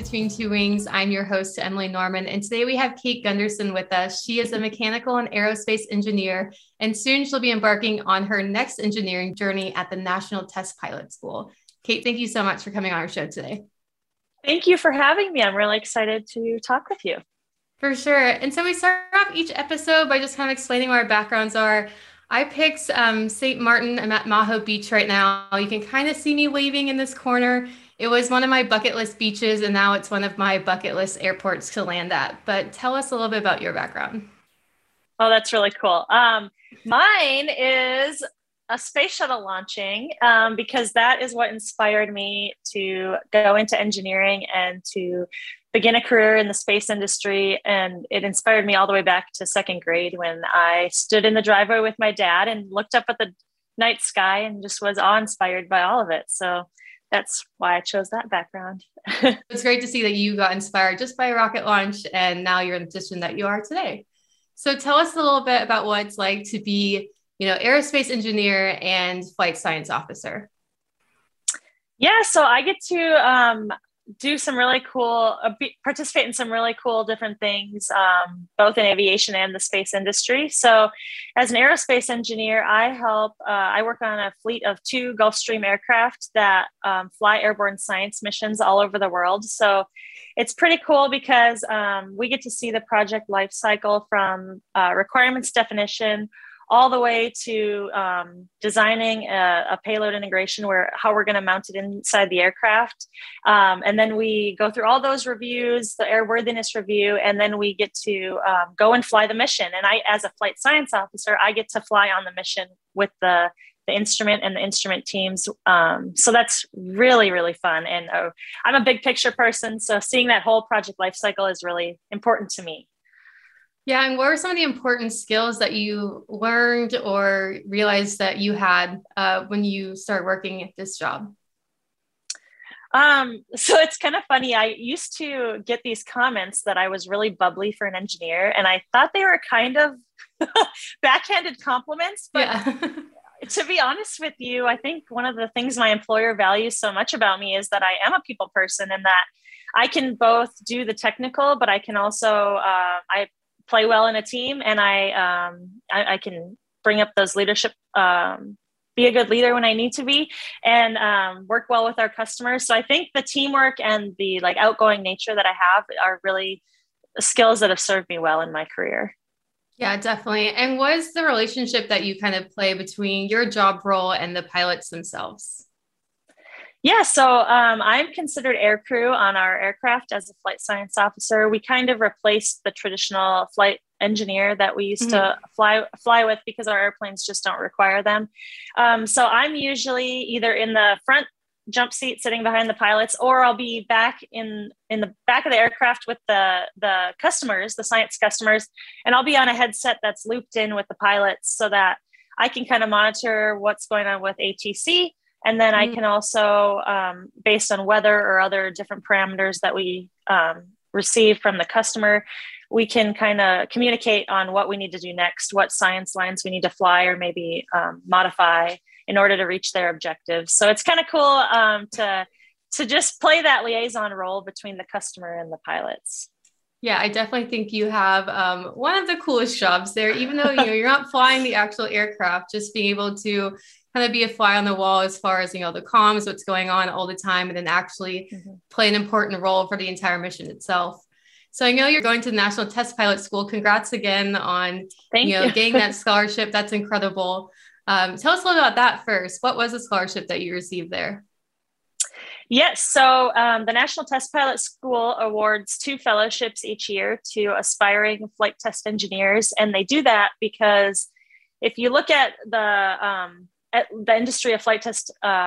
Between Two Wings. I'm your host, Emily Norman, and today we have Kate Gunderson with us. She is a mechanical and aerospace engineer, and soon she'll be embarking on her next engineering journey at the National Test Pilot School. Kate, thank you so much for coming on our show today. Thank you for having me. I'm really excited to talk with you. For sure. And so we start off each episode by just kind of explaining what our backgrounds are. I picked St. Martin. I'm at Maho Beach right now. You can kind of see me waving in this corner. It was one of my bucket list beaches, and now it's one of my bucket list airports to land at. But tell us a little bit about your background. Oh, that's really cool. Mine is a space shuttle launching because that is what inspired me to go into engineering and to begin a career in the space industry. And it inspired me all the way back to second grade when I stood in the driveway with my dad and looked up at the night sky and just was awe-inspired by all of it. So that's why I chose that background. It's great to see that you got inspired just by a rocket launch, and now you're in the position that you are today. So tell us a little bit about what it's like to be, aerospace engineer and flight science officer. Yeah, so I get to do some really cool, participate in some really cool different things, both in aviation and the space industry. So as an aerospace engineer, I work on a fleet of 2 Gulfstream aircraft that fly airborne science missions all over the world. So it's pretty cool because we get to see the project life cycle from requirements definition all the way to designing a payload integration how we're going to mount it inside the aircraft. And then we go through all those reviews, the airworthiness review, and then we get to go and fly the mission. And I, as a flight science officer, I get to fly on the mission with the instrument and the instrument teams. So that's really, really fun. And I'm a big picture person. So seeing that whole project life cycle is really important to me. Yeah. And what were some of the important skills that you learned or realized that you had when you started working at this job? So it's kind of funny. I used to get these comments that I was really bubbly for an engineer, and I thought they were kind of backhanded compliments. But yeah. To be honest with you, I think one of the things my employer values so much about me is that I am a people person, and that I can both do the technical, but I can also, I play well in a team, and I can bring up those leadership, be a good leader when I need to be, and work well with our customers. So I think the teamwork and the outgoing nature that I have are really skills that have served me well in my career. Yeah, definitely. And what is the relationship that you kind of play between your job role and the pilots themselves? Yeah, so I'm considered aircrew on our aircraft as a flight science officer. We kind of replaced the traditional flight engineer that we used to fly with because our airplanes just don't require them. So I'm usually either in the front jump seat sitting behind the pilots, or I'll be back in the back of the aircraft with the customers, the science customers, and I'll be on a headset that's looped in with the pilots so that I can kind of monitor what's going on with ATC. And then I can also, based on weather or other different parameters that we receive from the customer, we can kind of communicate on what we need to do next, what science lines we need to fly or maybe modify in order to reach their objectives. So it's kind of cool to just play that liaison role between the customer and the pilots. Yeah, I definitely think you have one of the coolest jobs there, even though you're not flying the actual aircraft, just being able to kind of be a fly on the wall as far as, the comms, what's going on all the time, and then actually play an important role for the entire mission itself. So I know you're going to the National Test Pilot School. Congrats again on, getting that scholarship. That's incredible. Tell us a little about that first. What was the scholarship that you received there? Yes. So the National Test Pilot School awards 2 fellowships each year to aspiring flight test engineers. And they do that because if you look at the industry of flight test,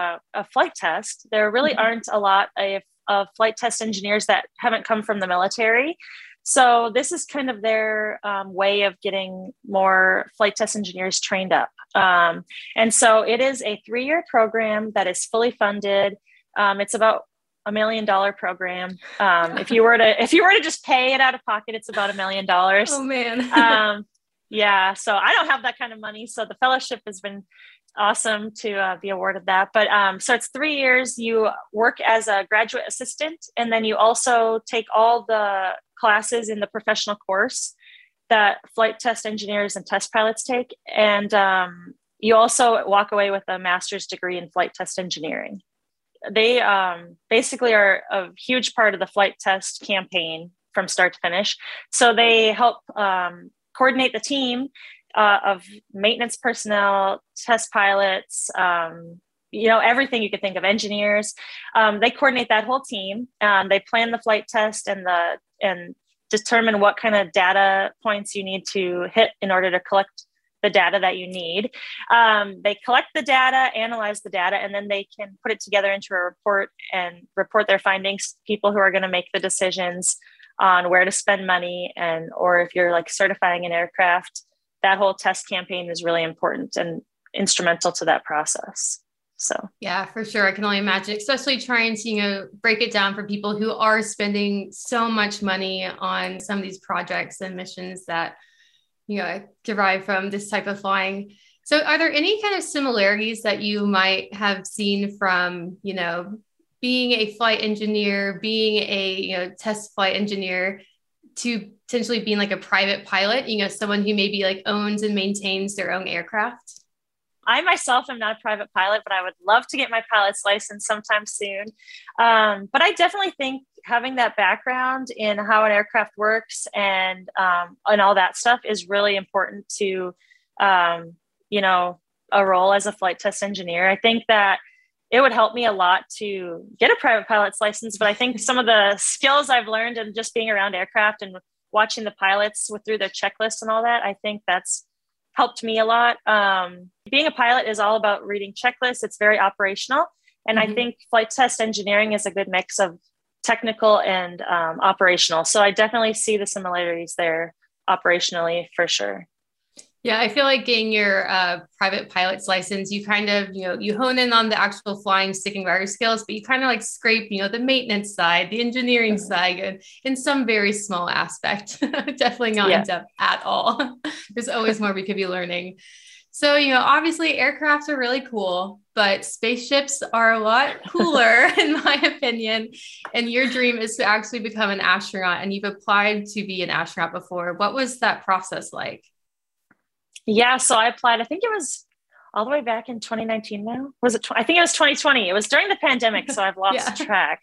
there really aren't a lot of flight test engineers that haven't come from the military. So this is kind of their way of getting more flight test engineers trained up. And so it is a 3-year program that is fully funded. It's about $1 million program. If you were to just pay it out of pocket, it's about $1 million. Oh man. Yeah, so I don't have that kind of money. So the fellowship has been awesome to be awarded that. But so it's 3 years. You work as a graduate assistant, and then you also take all the classes in the professional course that flight test engineers and test pilots take. And you also walk away with a master's degree in flight test engineering. They basically are a huge part of the flight test campaign from start to finish. So they help coordinate the team of maintenance personnel, test pilots, everything you could think of, engineers. They coordinate that whole team. They plan the flight test and determine what kind of data points you need to hit in order to collect the data that you need. They collect the data, analyze the data, and then they can put it together into a report and report their findings to people who are going to make the decisions on where to spend money, or if you're like certifying an aircraft. That whole test campaign is really important and instrumental to that process. So yeah, for sure. I can only imagine, especially trying to, break it down for people who are spending so much money on some of these projects and missions that, derive from this type of flying. So are there any kind of similarities that you might have seen from, being a flight engineer, being a, test flight engineer to potentially being like a private pilot, someone who maybe like owns and maintains their own aircraft? I myself am not a private pilot, but I would love to get my pilot's license sometime soon. But I definitely think having that background in how an aircraft works and all that stuff is really important to, a role as a flight test engineer. I think that it would help me a lot to get a private pilot's license, but I think some of the skills I've learned and just being around aircraft and watching the pilots through their checklists and all that, I think that's helped me a lot. Being a pilot is all about reading checklists. It's very operational. And I think flight test engineering is a good mix of technical and operational. So I definitely see the similarities there operationally for sure. Yeah, I feel like getting your private pilot's license, you kind of, you hone in on the actual flying, stick and rudder skills, but you kind of like scrape, the maintenance side, the engineering side, and in some very small aspect, definitely not in depth at all. There's always more we could be learning. So, obviously aircrafts are really cool, but spaceships are a lot cooler in my opinion. And your dream is to actually become an astronaut, and you've applied to be an astronaut before. What was that process like? Yeah, so I applied, I think it was all the way back in 2019 now. Was it? I think it was 2020. It was during the pandemic, so I've lost track.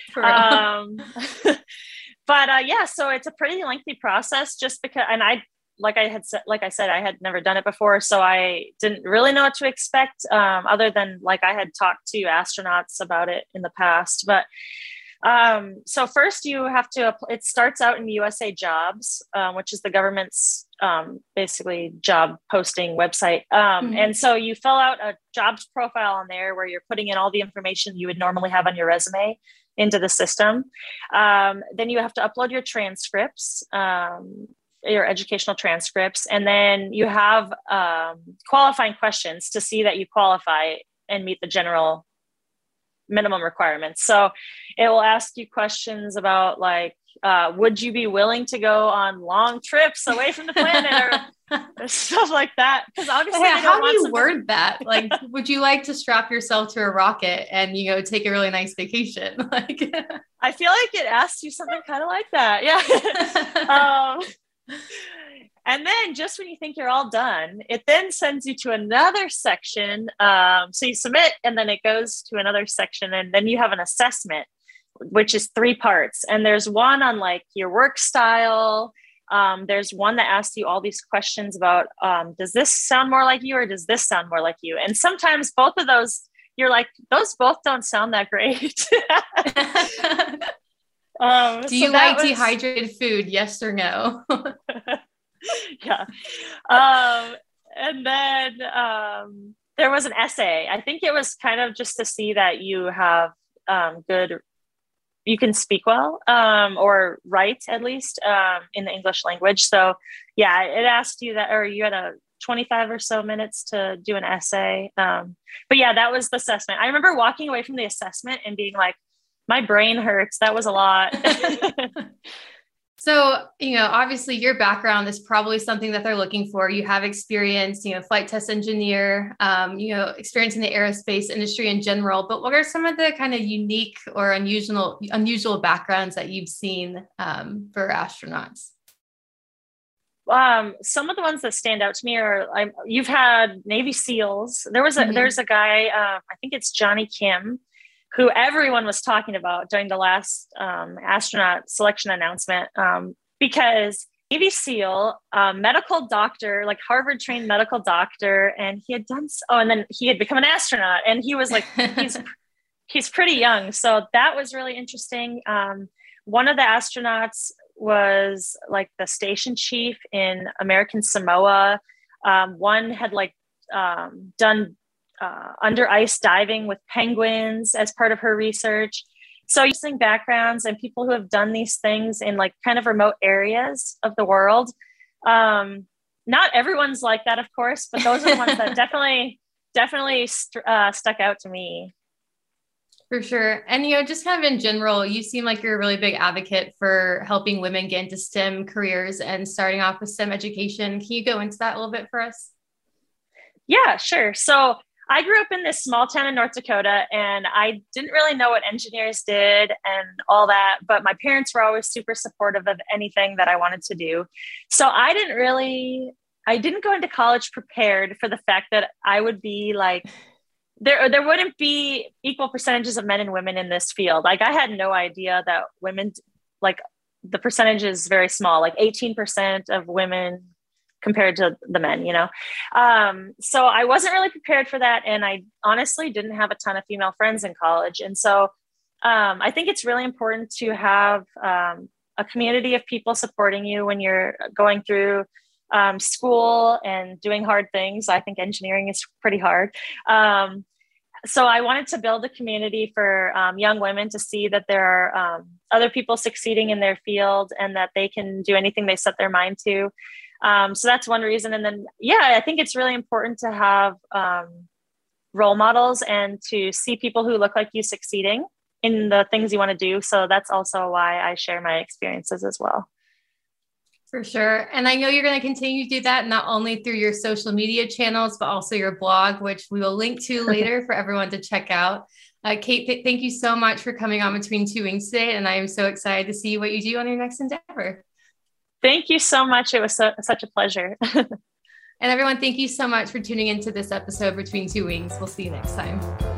So it's a pretty lengthy process just because, and like I said, I had never done it before. So I didn't really know what to expect other than like I had talked to astronauts about it in the past. But so first you have to, it starts out in USA Jobs, which is the government's basically job posting website. And so you fill out a jobs profile on there where you're putting in all the information you would normally have on your resume into the system. Then you have to upload your transcripts, your educational transcripts. And then you have qualifying questions to see that you qualify and meet the general minimum requirements. So it will ask you questions about like, would you be willing to go on long trips away from the planet or stuff like that? Because obviously, how do you word that? Like, would you like to strap yourself to a rocket and take a really nice vacation? Like, I feel like it asks you something kind of like that. Yeah. And then just when you think you're all done, it then sends you to another section. So you submit and then it goes to another section and then you have an assessment, which is 3 parts. And there's one on like your work style. There's one that asks you all these questions about, does this sound more like you or does this sound more like you? And sometimes both of those, you're like, those both don't sound that great. Do you like dehydrated food? Yes or no? Yeah. And then there was an essay. I think it was kind of just to see that you have you can speak well or write at least in the English language. So yeah, it asked you that, or you had 25 or so minutes to do an essay. But yeah, that was the assessment. I remember walking away from the assessment and being like, my brain hurts. That was a lot. So, obviously your background is probably something that they're looking for. You have experience, flight test engineer, experience in the aerospace industry in general, but what are some of the kind of unique or unusual backgrounds that you've seen for astronauts? Some of the ones that stand out to me are you've had Navy SEALs. There's a guy, I think it's Johnny Kim, who everyone was talking about during the last astronaut selection announcement, because Navy SEAL, medical doctor, like Harvard trained medical doctor, and and then he had become an astronaut, and he was like, he's pretty young. So that was really interesting. One of the astronauts was like the station chief in American Samoa. One had done under ice diving with penguins as part of her research. So using backgrounds and people who have done these things in like kind of remote areas of the world. Not everyone's like that, of course, but those are the ones that definitely stuck out to me. For sure. And, just kind of in general, you seem like you're a really big advocate for helping women get into STEM careers and starting off with STEM education. Can you go into that a little bit for us? Yeah, sure. So I grew up in this small town in North Dakota, and I didn't really know what engineers did and all that, but my parents were always super supportive of anything that I wanted to do. So I didn't go into college prepared for the fact that I would be like, there wouldn't be equal percentages of men and women in this field. Like I had no idea that women, like the percentage is very small, like 18% of women compared to the men, So I wasn't really prepared for that. And I honestly didn't have a ton of female friends in college. And so I think it's really important to have a community of people supporting you when you're going through school and doing hard things. I think engineering is pretty hard. So I wanted to build a community for young women to see that there are other people succeeding in their field and that they can do anything they set their mind to. So that's one reason. And then, I think it's really important to have role models and to see people who look like you succeeding in the things you want to do. So that's also why I share my experiences as well. For sure. And I know you're going to continue to do that, not only through your social media channels, but also your blog, which we will link to later for everyone to check out. Kate, thank you so much for coming on Between Two Wings today. And I am so excited to see what you do on your next endeavor. Thank you so much. It was such a pleasure. And everyone, thank you so much for tuning into this episode Between Two Wings. We'll see you next time.